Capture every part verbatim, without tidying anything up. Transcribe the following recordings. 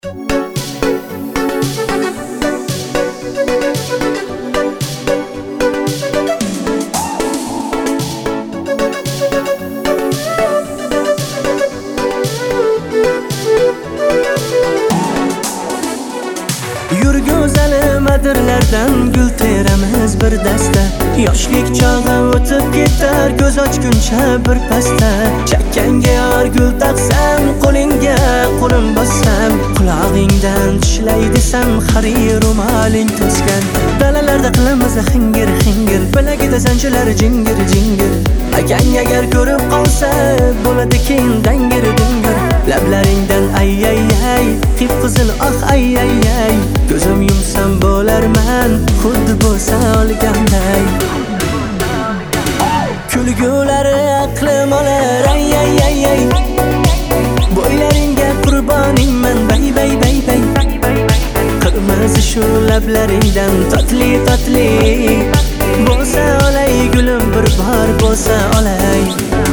Yur go'zalim adirlardan gul teramiz bir dasta. Yoshlik chog'i o'tib ketar, ko'z ochguncha bir pasta. Chakkanga yor gul taqsam, qo'lingga qo'lim bossam, qulog'ingdan tishlay desam, xari ro'moling to'sgan. Dalalarda qilamiz xingir xingir, bilagida zanjilar jingir jingir. Akang agar ko'rib qolsa, bo'ladi keyin dangir dingir. Lablaringdan ay ay ay, qip-qizil oh ay ay ay. Ko'zim yumsam bo'larman, xuddi bo'lsa olganday. Kulgulari aqlim olar ay ay ay ay. Bo'ylaringga qurboningman bay bay bay bay. Qirmizi shu lablaringdan totli totli. Bo'lsa olay gulim bir bor bo'lsa olay.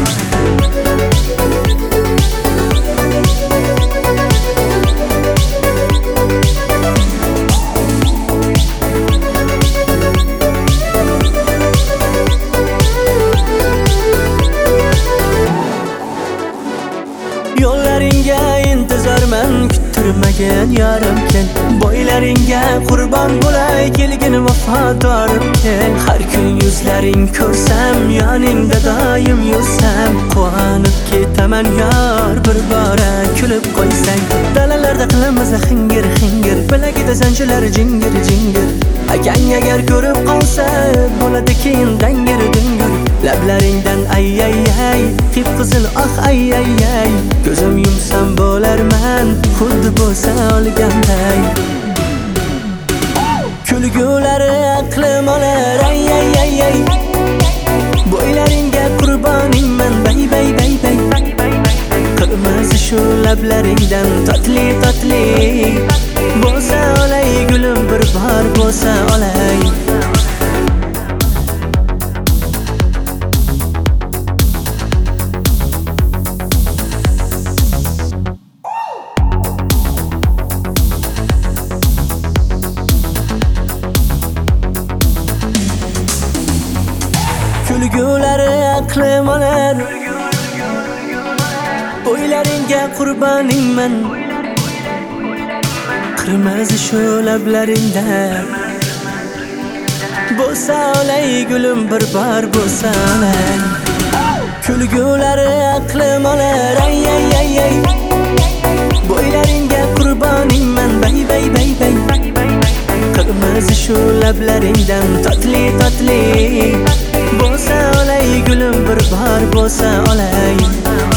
Yo'llaringga intizorman, kuttirmagan yarim kel. Bo'ylaringga qurbon bo'lay, kelgin vafodorim kel. Har kun yuzlaring ko'rsam, yoningda doim yursam, quvonib ketaman yor, bir bora kulib qo'ysang. Dalalarda qilamiz xingir xingir, bilagida zanjilar jingir jingir. Akang agar ko'rib qolsa, bo'ladi keyin dangir dingir. Lablaringdan ay ay ay, qip-qizil oh ay ay ay. Ko'zim yumsam bo'larman, xuddi bo'lsa olganday. Kulgulari aqlim olar ay ay ay ay. Bo'ylaringga qurboningman bay bay bay bay. Qirmizi shu lablaringdan totli totli. Bo'lsa olay gulim bir bor bo'lsa olay. Kulgulari aqlim olar, bo'ylaringga qurboningman. Qirmizi shu lablaringdan bo'lsa olay gulim bir bor bo'lsa olay. Kulgulari aqlim olar ay ay ay ay. Bo'ylaringga qurboningman bay bay bay bay. Qirmizi shu lablaringdan totli totli. Bo'lsa olay gulim bir bor bo'lsa olay.